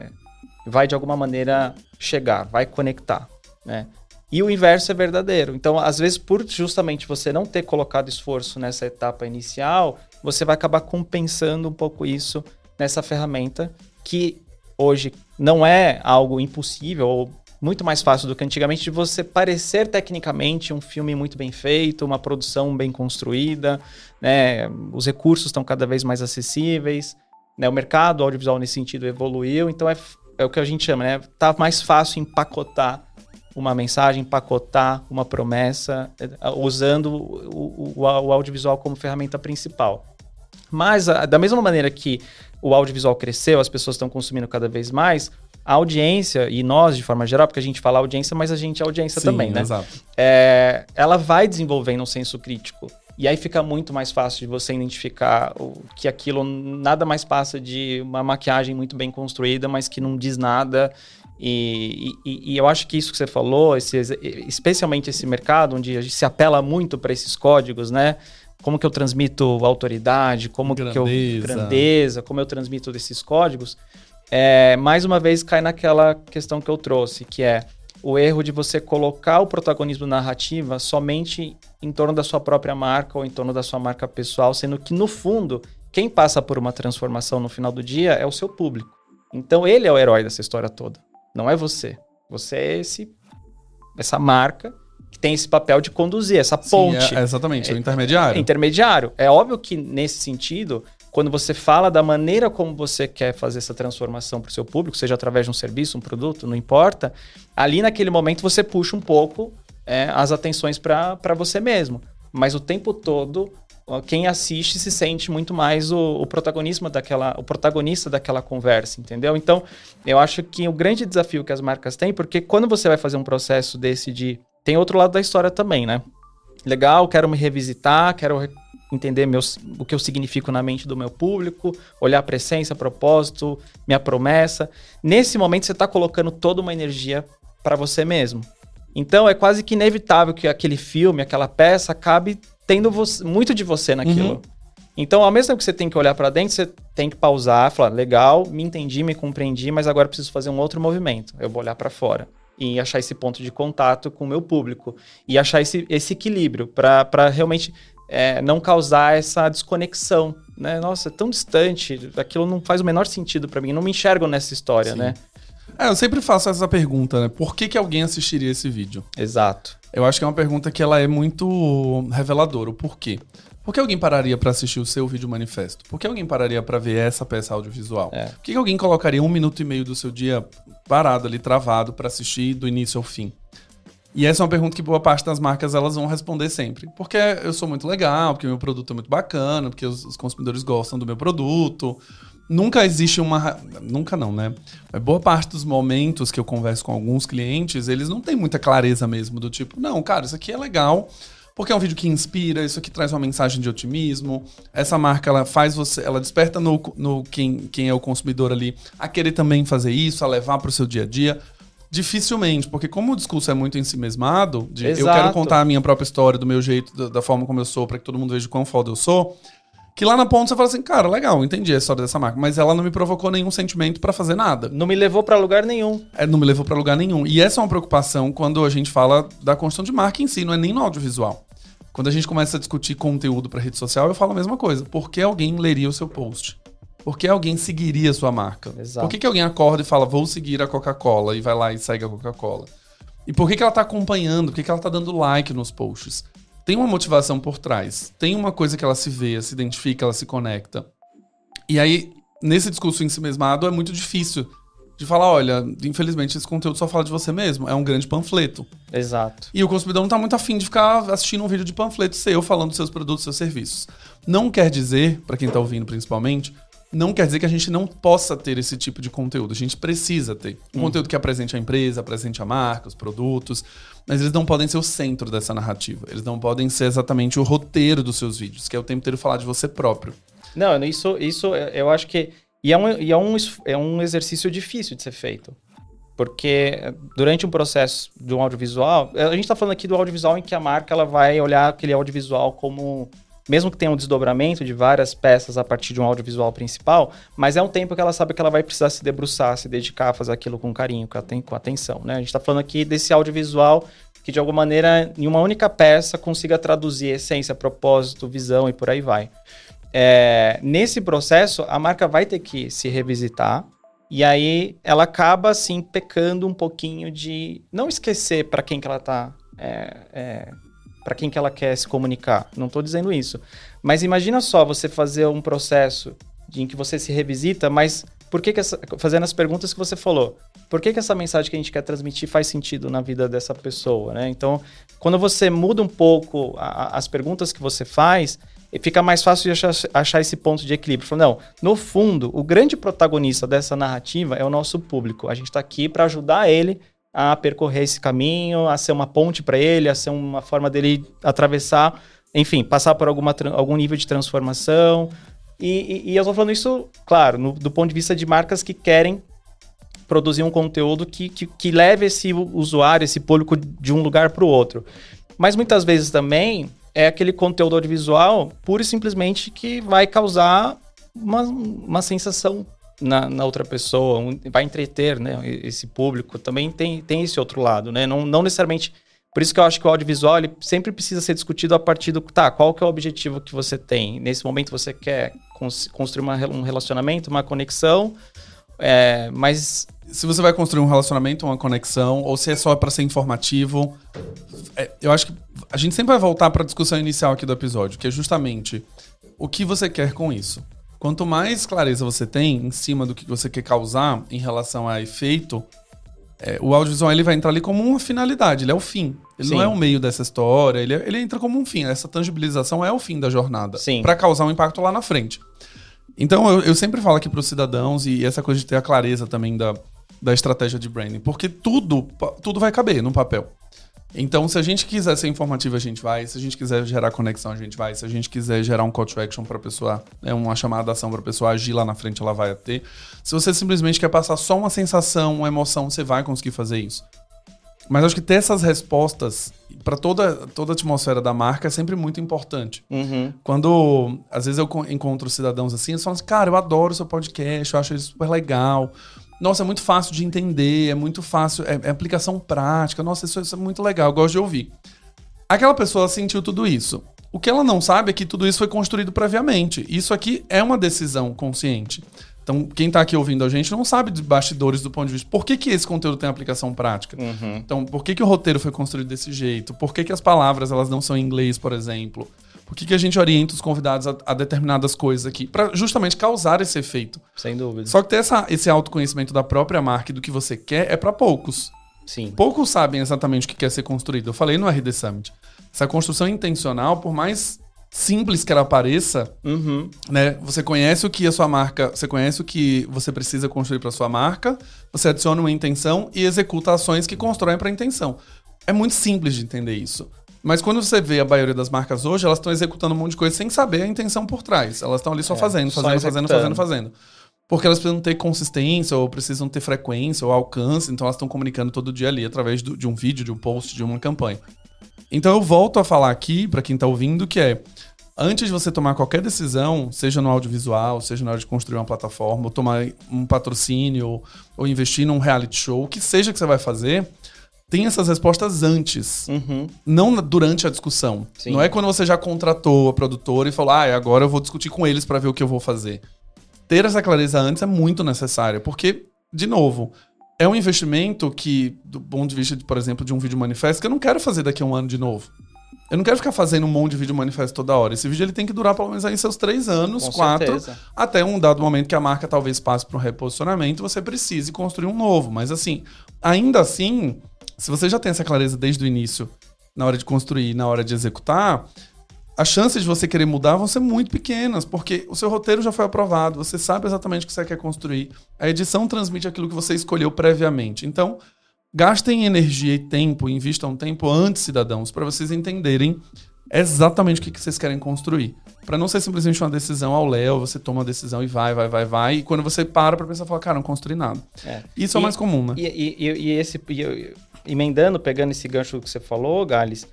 S2: de alguma maneira chegar, vai conectar, né? E o inverso é verdadeiro. Então, às vezes, por justamente você não ter colocado esforço nessa etapa inicial, você vai acabar compensando um pouco isso nessa ferramenta, que hoje não é algo impossível, ou muito mais fácil do que antigamente, de você parecer tecnicamente um filme muito bem feito, uma produção bem construída, né? Os recursos estão cada vez mais acessíveis, né? O mercado audiovisual nesse sentido evoluiu, então é o que a gente chama, né? Tá mais fácil empacotar uma mensagem, empacotar uma promessa, usando o audiovisual como ferramenta principal. Mas, da mesma maneira que o audiovisual cresceu, as pessoas estão consumindo cada vez mais, a audiência, e nós de forma geral, porque a gente fala audiência, mas a gente é audiência também, né?
S1: Exato.
S2: Ela vai desenvolvendo um senso crítico. E aí fica muito mais fácil de você identificar que aquilo nada mais passa de uma maquiagem muito bem construída, mas que não diz nada. E eu acho que isso que você falou, especialmente esse mercado, onde a gente se apela muito para esses códigos, né? Como que eu transmito autoridade, grandeza, como eu transmito esses códigos, mais uma vez cai naquela questão que eu trouxe, que é o erro de você colocar o protagonismo narrativa somente em torno da sua própria marca ou em torno da sua marca pessoal, sendo que, no fundo, quem passa por uma transformação no final do dia é o seu público. Então, ele é o herói dessa história toda, não é você. Você é essa marca que tem esse papel de conduzir, essa ponte.
S1: Sim, exatamente, o intermediário.
S2: Intermediário. É óbvio que, nesse sentido, quando você fala da maneira como você quer fazer essa transformação para o seu público, seja através de um serviço, um produto, não importa, ali naquele momento você puxa um pouco as atenções para você mesmo. Mas o tempo todo quem assiste se sente muito mais o protagonista daquela conversa, entendeu? Então, eu acho que o grande desafio que as marcas têm, porque quando você vai fazer um processo desse tem outro lado da história também, né? Legal, quero me revisitar, quero entender o que eu significo na mente do meu público, olhar para a essência, propósito, minha promessa. Nesse momento, você está colocando toda uma energia para você mesmo. Então, é quase que inevitável que aquele filme, aquela peça, acabe tendo muito de você naquilo.
S1: Uhum.
S2: Então, ao mesmo tempo que você tem que olhar para dentro, você tem que pausar, falar, legal, me entendi, me compreendi, mas agora eu preciso fazer um outro movimento. Eu vou olhar para fora e achar esse ponto de contato com o meu público e achar esse equilíbrio para realmente não causar essa desconexão, né? Nossa, é tão distante, aquilo não faz o menor sentido para mim, não me enxergo nessa história,
S1: Sim.
S2: né?
S1: Eu sempre faço essa pergunta, né? Por que alguém assistiria esse vídeo?
S2: Exato.
S1: Eu acho que é uma pergunta que ela é muito reveladora. O porquê? Por que alguém pararia para assistir o seu vídeo manifesto? Por que alguém pararia para ver essa peça audiovisual? Por que alguém colocaria 1 minuto e meio do seu dia parado ali, travado, para assistir do início ao fim? E essa é uma pergunta que boa parte das marcas elas vão responder sempre. Porque eu sou muito legal, porque o meu produto é muito bacana, porque os consumidores gostam do meu produto. Nunca existe uma... Nunca não, né? Boa parte dos momentos que eu converso com alguns clientes, eles não têm muita clareza mesmo do tipo, não, cara, isso aqui é legal, porque é um vídeo que inspira, isso aqui traz uma mensagem de otimismo, essa marca, ela faz você... Ela desperta no quem é o consumidor ali a querer também fazer isso, a levar para o seu dia a dia. Dificilmente, porque como o discurso é muito ensimesmado, de eu quero contar a minha própria história, do meu jeito, da forma como eu sou, para que todo mundo veja o quão foda eu sou, que lá na ponta você fala assim, cara, legal, entendi a história dessa marca, mas ela não me provocou nenhum sentimento pra fazer nada.
S2: Não me levou pra lugar nenhum.
S1: Não me levou pra lugar nenhum. E essa é uma preocupação quando a gente fala da construção de marca em si, não é nem no audiovisual. Quando a gente começa a discutir conteúdo pra rede social, eu falo a mesma coisa. Por que alguém leria o seu post? Por que alguém seguiria a sua marca?
S2: Exato.
S1: Por que alguém acorda e fala, vou seguir a Coca-Cola, e vai lá e segue a Coca-Cola? E por que ela tá acompanhando? Por que ela tá dando like nos posts? Tem uma motivação por trás. Tem uma coisa que ela se vê, se identifica, ela se conecta. E aí, nesse discurso ensimesmado, é muito difícil de falar, olha, infelizmente esse conteúdo só fala de você mesmo. É um grande panfleto.
S2: Exato.
S1: E o consumidor não tá muito afim de ficar assistindo um vídeo de panfleto seu falando dos seus produtos, dos seus serviços. Não quer dizer, para quem tá ouvindo principalmente, não quer dizer que a gente não possa ter esse tipo de conteúdo. A gente precisa ter. Um conteúdo que apresente a empresa, apresente a marca, os produtos, mas eles não podem ser o centro dessa narrativa. Eles não podem ser exatamente o roteiro dos seus vídeos, que é o tempo inteiro falar de você próprio.
S2: Não, isso eu acho que... E é um exercício difícil de ser feito. Porque durante um processo de um audiovisual... A gente tá falando aqui do audiovisual em que a marca ela vai olhar aquele audiovisual como... Mesmo que tenha um desdobramento de várias peças a partir de um audiovisual principal, mas é um tempo que ela sabe que ela vai precisar se debruçar, se dedicar a fazer aquilo com carinho, com atenção, né? A gente está falando aqui desse audiovisual que, de alguma maneira, em uma única peça, consiga traduzir essência, propósito, visão e por aí vai. Nesse processo, a marca vai ter que se revisitar e aí ela acaba, assim, pecando um pouquinho de não esquecer para quem que ela está... para quem que ela quer se comunicar. Não estou dizendo isso. Mas imagina só você fazer um processo em que você se revisita, mas fazendo as perguntas que você falou. Por que essa mensagem que a gente quer transmitir faz sentido na vida dessa pessoa, né? Então, quando você muda um pouco as perguntas que você faz, fica mais fácil de achar esse ponto de equilíbrio. Não, no fundo, o grande protagonista dessa narrativa é o nosso público. A gente está aqui para ajudar ele a percorrer esse caminho, a ser uma ponte para ele, a ser uma forma dele atravessar, enfim, passar por algum nível de transformação. E eu estou falando isso, claro, do ponto de vista de marcas que querem produzir um conteúdo que leve esse usuário, esse público de um lugar para o outro. Mas muitas vezes também é aquele conteúdo audiovisual pura e simplesmente que vai causar uma sensação na outra pessoa, vai entreter, né, esse público. Também tem esse outro lado, né? Não necessariamente... Por isso que eu acho que o audiovisual ele sempre precisa ser discutido a partir qual que é o objetivo que você tem. Nesse momento você quer construir um relacionamento, uma conexão, mas...
S1: Se você vai construir um relacionamento, uma conexão, ou se é só para ser informativo, eu acho que a gente sempre vai voltar para a discussão inicial aqui do episódio, que é justamente o que você quer com isso. Quanto mais clareza você tem em cima do que você quer causar em relação a efeito, o audiovisual ele vai entrar ali como uma finalidade, ele é o fim. Ele
S2: Sim.
S1: não é o meio dessa história, ele entra como um fim. Essa tangibilização é o fim da jornada.
S2: Sim.
S1: Para causar um impacto lá na frente. Então, eu sempre falo aqui para os cidadãos, e essa coisa de ter a clareza também da estratégia de branding, porque tudo vai caber no papel. Então, se a gente quiser ser informativo, a gente vai. Se a gente quiser gerar conexão, a gente vai. Se a gente quiser gerar um call to action para a pessoa, uma chamada de ação para a pessoa agir lá na frente, ela vai ter. Se você simplesmente quer passar só uma sensação, uma emoção, você vai conseguir fazer isso. Mas acho que ter essas respostas para toda a atmosfera da marca é sempre muito importante.
S2: Uhum.
S1: Quando, às vezes, eu encontro cidadãos assim, eles falam assim, cara, eu adoro o seu podcast, eu acho ele super legal. Nossa, é muito fácil de entender, é muito fácil, é aplicação prática. Nossa, isso é muito legal, eu gosto de ouvir. Aquela pessoa sentiu tudo isso. O que ela não sabe é que tudo isso foi construído previamente. Isso aqui é uma decisão consciente. Então, quem está aqui ouvindo a gente não sabe de bastidores do ponto de vista. Por que esse conteúdo tem aplicação prática?
S2: Uhum.
S1: Então, por que o roteiro foi construído desse jeito? Por que as palavras elas não são em inglês, por exemplo? Por que a gente orienta os convidados a determinadas coisas aqui? Para justamente causar esse efeito.
S2: Sem dúvida.
S1: Só que ter esse autoconhecimento da própria marca e do que você quer é para poucos.
S2: Sim.
S1: Poucos sabem exatamente o que quer ser construído. Eu falei no RD Summit. Essa construção intencional, por mais simples que ela pareça,
S2: Uhum.
S1: né? Você conhece o que a sua marca, você conhece o que você precisa construir para sua marca, você adiciona uma intenção e executa ações que constroem para a intenção. É muito simples de entender isso. Mas quando você vê a maioria das marcas hoje, elas estão executando um monte de coisa sem saber a intenção por trás. Elas estão ali só fazendo. Porque elas precisam ter consistência, ou precisam ter frequência, ou alcance. Então elas estão comunicando todo dia ali através de um vídeo, de um post, de uma campanha. Então eu volto a falar aqui, para quem está ouvindo, que antes de você tomar qualquer decisão, seja no audiovisual, seja na hora de construir uma plataforma, ou tomar um patrocínio, ou investir num reality show, o que seja que você vai fazer, tem essas respostas antes, não durante a discussão.
S2: Sim.
S1: Não é quando você já contratou a produtora e falou, agora eu vou discutir com eles para ver o que eu vou fazer. Ter essa clareza antes é muito necessário, porque, de novo, é um investimento que, do ponto de vista, por exemplo, de um vídeo manifesto, que eu não quero fazer daqui a um ano de novo. Eu não quero ficar fazendo um monte de vídeo manifesto toda hora. Esse vídeo ele tem que durar pelo menos aí seus 3 anos, 4, até um dado momento que a marca talvez passe para um reposicionamento e você precise construir um novo. Mas assim, ainda assim, se você já tem essa clareza desde o início, na hora de construir, na hora de executar, as chances de você querer mudar vão ser muito pequenas, porque o seu roteiro já foi aprovado, você sabe exatamente o que você quer construir, a edição transmite aquilo que você escolheu previamente. Então, gastem energia e tempo, invistam tempo antes, cidadãos, para vocês entenderem exatamente o que vocês querem construir. Para não ser simplesmente uma decisão ao léu, você toma uma decisão e vai, e quando você para pensar, fala, cara, não construí nada. Isso é o mais comum, né?
S2: Emendando, pegando esse gancho que você falou, Gales,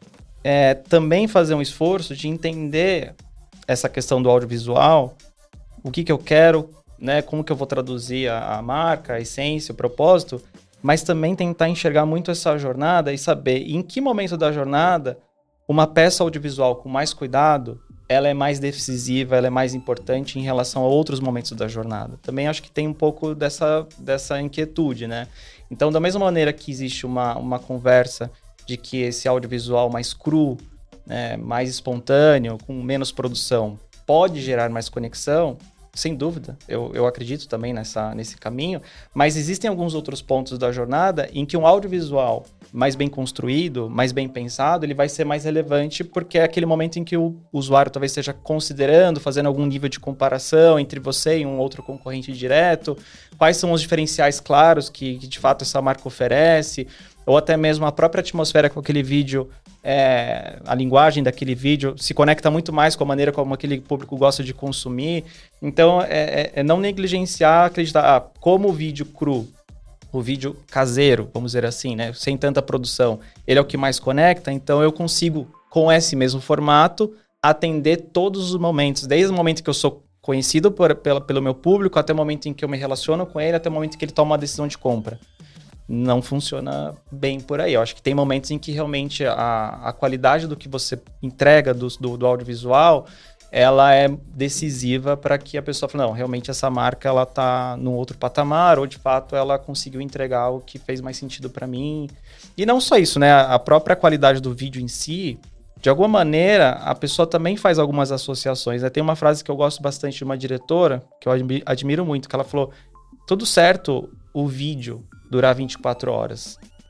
S2: também fazer um esforço de entender essa questão do audiovisual, o que eu quero, né, como que eu vou traduzir a marca, a essência, o propósito, mas também tentar enxergar muito essa jornada e saber em que momento da jornada uma peça audiovisual com mais cuidado, ela é mais decisiva, ela é mais importante em relação a outros momentos da jornada. Também acho que tem um pouco dessa inquietude, né? Então, da mesma maneira que existe uma conversa de que esse audiovisual mais cru, né, mais espontâneo, com menos produção, pode gerar mais conexão, sem dúvida, eu acredito também nesse caminho, mas existem alguns outros pontos da jornada em que um audiovisual mais bem construído, mais bem pensado, ele vai ser mais relevante porque é aquele momento em que o usuário talvez esteja considerando, fazendo algum nível de comparação entre você e um outro concorrente direto, quais são os diferenciais claros que de fato essa marca oferece, ou até mesmo a própria atmosfera com aquele vídeo, a linguagem daquele vídeo se conecta muito mais com a maneira como aquele público gosta de consumir. Então, não negligenciar, acreditar, como o vídeo cru, o vídeo caseiro, vamos dizer assim, né, sem tanta produção, ele é o que mais conecta, então eu consigo, com esse mesmo formato, atender todos os momentos, desde o momento que eu sou conhecido pelo meu público, até o momento em que eu me relaciono com ele, até o momento em que ele toma uma decisão de compra. Não funciona bem por aí. Eu acho que tem momentos em que realmente a qualidade do que você entrega do audiovisual, ela é decisiva para que a pessoa fale, não, realmente essa marca ela tá num outro patamar, ou de fato ela conseguiu entregar o que fez mais sentido para mim. E não só isso, né? A própria qualidade do vídeo em si, de alguma maneira, a pessoa também faz algumas associações, né? Tem uma frase que eu gosto bastante de uma diretora, que eu admiro muito, que ela falou, tudo certo o vídeo durar 24 horas,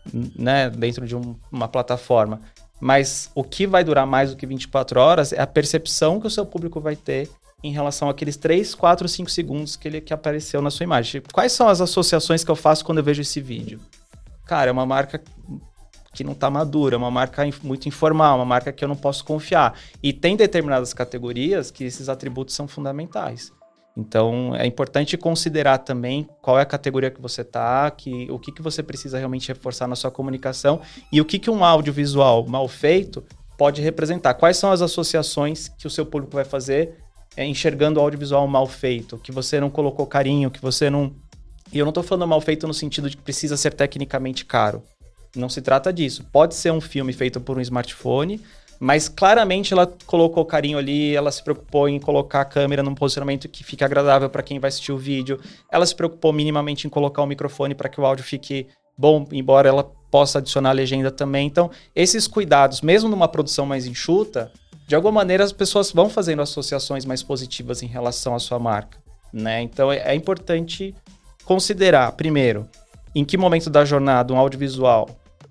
S2: né, dentro de uma plataforma. Mas o que vai durar mais do que 24 horas é a percepção que o seu público vai ter em relação àqueles 3, 4, 5 segundos que apareceu na sua imagem. Quais são as associações que eu faço quando eu vejo esse vídeo? Cara, é uma marca que não está madura, é uma marca muito informal, uma marca que eu não posso confiar. E tem determinadas categorias que esses atributos são fundamentais. Então, é importante considerar também qual é a categoria que você está, o que você precisa realmente reforçar na sua comunicação e o que um audiovisual mal feito pode representar. Quais são as associações que o seu público vai fazer enxergando o audiovisual mal feito, que você não colocou carinho, que você não... E eu não estou falando mal feito no sentido de que precisa ser tecnicamente caro. Não se trata disso. Pode ser um filme feito por um smartphone, mas claramente ela colocou carinho ali, ela se preocupou em colocar a câmera num posicionamento que fique agradável para quem vai assistir o vídeo, ela se preocupou minimamente em colocar o microfone para que o áudio fique bom, embora ela possa adicionar a legenda também. Então, esses cuidados, mesmo numa produção mais enxuta, de alguma maneira as pessoas vão fazendo associações mais positivas em relação à sua marca, né? Então, é importante considerar, primeiro, em que momento da jornada um audiovisual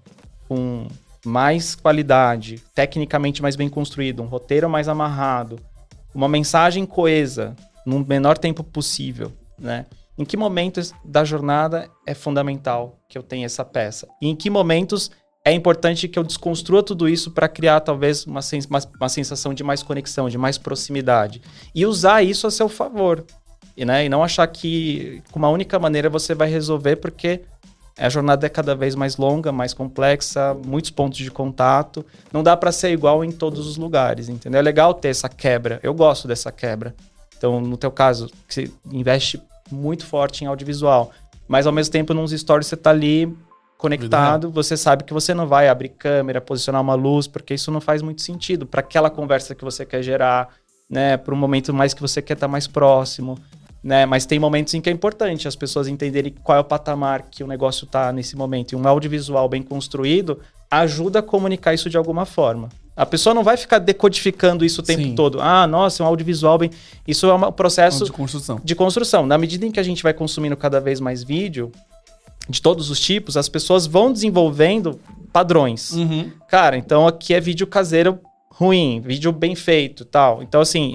S2: com mais qualidade, tecnicamente mais bem construído, um roteiro mais amarrado, uma mensagem coesa, no menor tempo possível, né? Em que momentos da jornada é fundamental que eu tenha essa peça? E em que momentos é importante que eu desconstrua tudo isso para criar talvez uma sensação de mais conexão, de mais proximidade. E usar isso a seu favor. E não achar que com uma única maneira você vai resolver, porque a jornada é cada vez mais longa, mais complexa, muitos pontos de contato. Não dá para ser igual em todos os lugares, entendeu? É legal ter essa quebra. Eu gosto dessa quebra. Então, no teu caso, você investe muito forte em audiovisual, mas ao mesmo tempo, nos stories você tá ali conectado, você sabe que você não vai abrir câmera, posicionar uma luz, porque isso não faz muito sentido para aquela conversa que você quer gerar, né? Para um momento mais que você quer estar mais próximo. Né? Mas tem momentos em que é importante as pessoas entenderem qual é o patamar que o negócio está nesse momento. E um audiovisual bem construído ajuda a comunicar isso de alguma forma. A pessoa não vai ficar decodificando isso o tempo todo. Ah, nossa, um audiovisual bem... Isso é um processo de construção. Na medida em que a gente vai consumindo cada vez mais vídeo, de todos os tipos, as pessoas vão desenvolvendo padrões. Uhum. Cara, então aqui é vídeo caseiro ruim, vídeo bem feito, tal. Então, assim,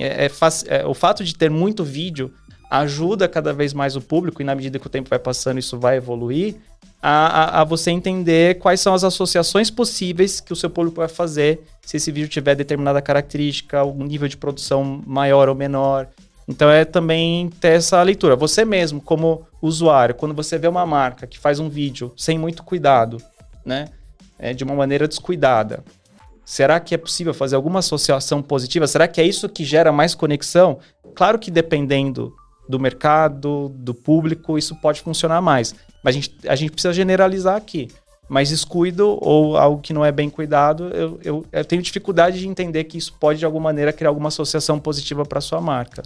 S2: o fato de ter muito vídeo ajuda cada vez mais o público, e na medida que o tempo vai passando, isso vai evoluir, a você entender quais são as associações possíveis que o seu público vai fazer se esse vídeo tiver determinada característica, um nível de produção maior ou menor. Então é também ter essa leitura. Você mesmo, como usuário, quando você vê uma marca que faz um vídeo sem muito cuidado, né, de uma maneira descuidada, será que é possível fazer alguma associação positiva? Será que é isso que gera mais conexão? Claro que dependendo do mercado, do público, isso pode funcionar mais. Mas a gente precisa generalizar aqui. Mas descuido ou algo que não é bem cuidado, eu tenho dificuldade de entender que isso pode, de alguma maneira, criar alguma associação positiva para sua marca.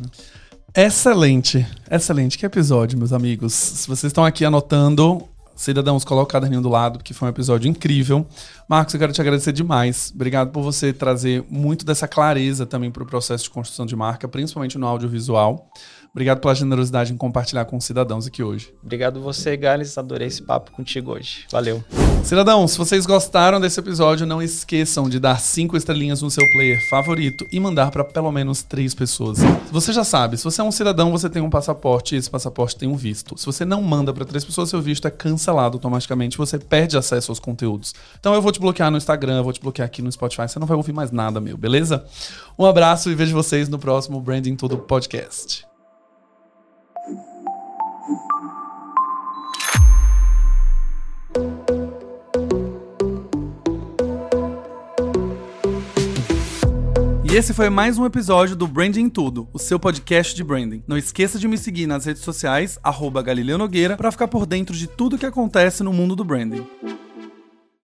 S1: Excelente. Excelente. Que episódio, meus amigos. Se vocês estão aqui anotando, cidadãos, coloca o caderninho do lado, porque foi um episódio incrível. Marcos, eu quero te agradecer demais. Obrigado por você trazer muito dessa clareza também para o processo de construção de marca, principalmente no audiovisual. Obrigado pela generosidade em compartilhar com os cidadãos aqui hoje.
S2: Obrigado você, Gales. Adorei esse papo contigo hoje. Valeu.
S1: Cidadãos, se vocês gostaram desse episódio, não esqueçam de dar 5 estrelinhas no seu player favorito e mandar para pelo menos 3 pessoas. Você já sabe, se você é um cidadão, você tem um passaporte e esse passaporte tem um visto. Se você não manda para 3 pessoas, seu visto é cancelado automaticamente, você perde acesso aos conteúdos. Então eu vou te bloquear no Instagram, eu vou te bloquear aqui no Spotify, você não vai ouvir mais nada meu, beleza? Um abraço e vejo vocês no próximo Branding Tudo Podcast. E esse foi mais um episódio do Branding Tudo, o seu podcast de branding. Não esqueça de me seguir nas redes sociais, @Galileu Nogueira, para ficar por dentro de tudo que acontece no mundo do branding.